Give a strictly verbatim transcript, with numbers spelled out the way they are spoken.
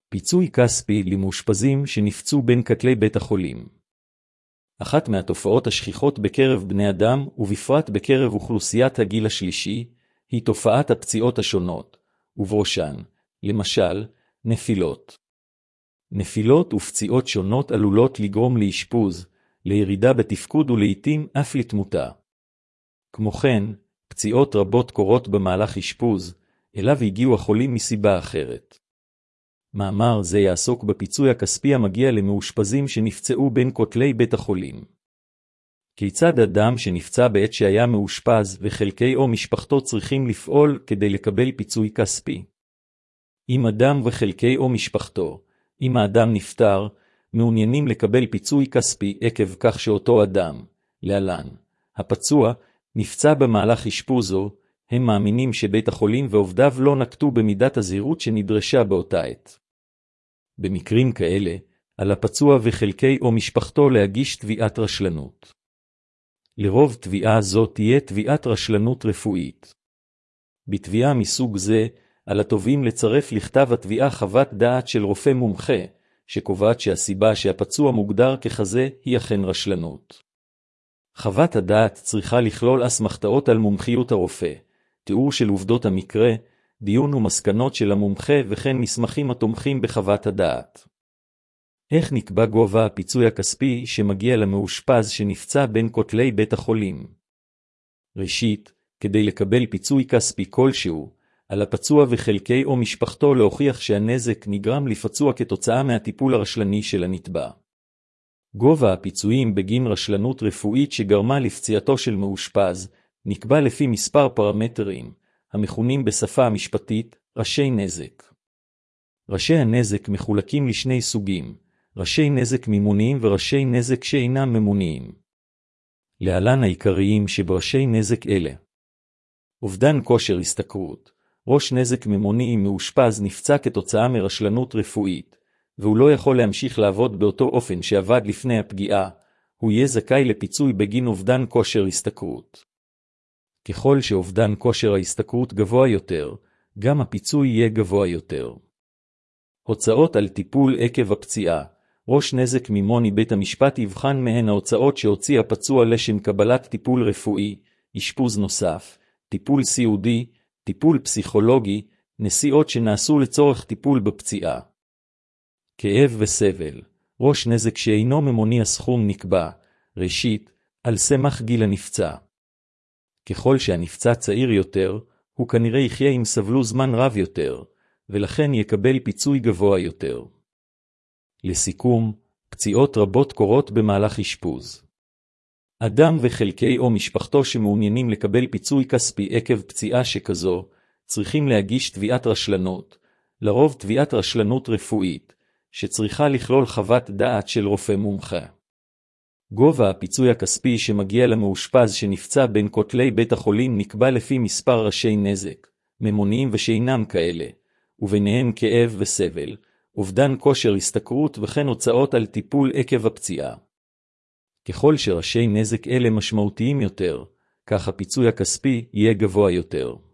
פיצוי כספי למאושפזים שנפצעו בין כתלי בית החולים. אחת מהתופעות השכיחות בקרב בני אדם, ובפרט בקרב אוכלוסיית הגיל השלישי, היא תופעת הפציעות השונות, ובראשן, למשל, נפילות. נפילות ופציעות שונות עלולות לגרום לאשפוז, לירידה בתפקוד ולעיתים אף לתמותה. כמו כן, פציעות רבות קורות במהלך אשפוז, אליו הגיעו החולים מסיבה אחרת. מאמר זה יעסוק בפיצוי הכספי המגיע למאושפזים שנפצעו בין כותלי בית החולים. כיצד אדם שנפצע בעת שהיה מאושפז וחלקי או משפחתו צריכים לפעול כדי לקבל פיצוי כספי? אם אדם וחלקי או משפחתו, אם האדם נפטר, מעוניינים לקבל פיצוי כספי עקב כך שאותו אדם, להלן, הפצוע, נפצע במהלך אשפוזו, הם מאמינים שבית החולים ועובדיו לא נקטו במידת הזהירות שנדרשה באותה עת. במקרים כאלה, על הפצוע וחלקי או משפחתו להגיש תביעת רשלנות. לרוב תביעה זו תהיה תביעת רשלנות רפואית. בתביעה מסוג זה, על התובעים לצרף לכתב התביעה חוות דעת של רופא מומחה, שקובעת שהסיבה שהפצוע מוגדר ככזה היא אכן רשלנות. חוות הדעת צריכה לכלול אסמכתאות על מומחיות הרופא, תיאור של עובדות המקרה, דיון ומסקנות של המומחה וכן מסמכים התומכים בחוות הדעת. איך נקבע גובה הפיצוי הכספי שמגיע למאושפז שנפצע בין כותלי בית החולים? ראשית, כדי לקבל פיצוי כספי כלשהו, על הפצוע וחלקי או משפחתו להוכיח שהנזק נגרם לפצוע כתוצאה מהטיפול הרשלני של הנתבע. גובה הפיצויים בגין רשלנות רפואית שגרמה לפציעתו של מאושפז, נקבע לפי מספר פרמטרים, המכונים בשפה המשפטית ראשי נזק. ראשי הנזק מחולקים לשני סוגים, ראשי נזק מימוניים וראשי נזק שאינם ממוניים. להלן העיקריים שבראשי נזק אלה. אובדן כושר השתכרות. ראש נזק ממוני אם מאושפז נפצע כתוצאה מרשלנות רפואית, והוא לא יכול להמשיך לעבוד באותו אופן שעבד לפני הפגיעה, הוא יהיה זכאי לפיצוי בגין אובדן כושר השתכרות. ככל שאובדן כושר ההשתכרות גבוה יותר, גם הפיצוי יהיה גבוה יותר. הוצאות על טיפול עקב הפציעה. ראש נזק מימוני בית המשפט יבחן מהן ההוצאות שהוציא הפצוע לשם קבלת טיפול רפואי, אשפוז נוסף, טיפול סיעודי, טיפול פסיכולוגי, נסיעות שנעשו לצורך טיפול בפציעה. כאב וסבל. ראש נזק שאינו ממוני הסכום נקבע, ראשית, על סמך גיל הנפצע. ככל שהנפצע צעיר יותר, הוא כנראה יחיה עם סבלו זמן רב יותר, ולכן יקבל פיצוי גבוה יותר. לסיכום, פציעות רבות קורות במהלך אשפוז. אדם וחלקי או משפחתו שמעוניינים לקבל פיצוי כספי עקב פציעה שכזו, צריכים להגיש תביעת רשלנות, לרוב תביעת רשלנות רפואית, שצריכה לכלול חוות דעת של רופא מומחה. גובה הפיצוי הכספי שמגיע למאושפז שנפצע בין כותלי בית החולים נקבע לפי מספר ראשי נזק, ממוניים ושאינם כאלה, וביניהם כאב וסבל, אובדן כושר השתכרות וכן הוצאות על טיפול עקב הפציעה. ככל שראשי נזק אלה משמעותיים יותר, כך הפיצוי הכספי יהיה גבוה יותר.